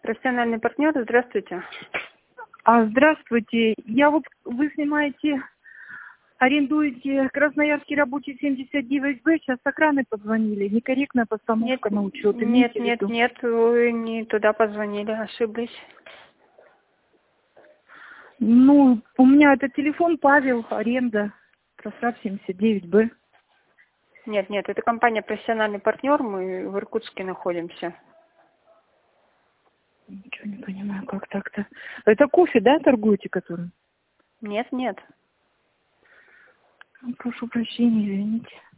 Профессиональный партнер, здравствуйте. Здравствуйте. Вы снимаете, арендуете Красноярский рабочий 79Б. Сейчас с охраны позвонили. Некорректная постановка на учет. Нет, вы не туда позвонили, ошиблись. У меня это телефон Павел, аренда, Красав 79Б. Нет, это компания «Профессиональный партнер», мы в Иркутске находимся. Ничего не понимаю, как так-то. Это кофе, да, торгуете которым? Нет. Прошу прощения, извините.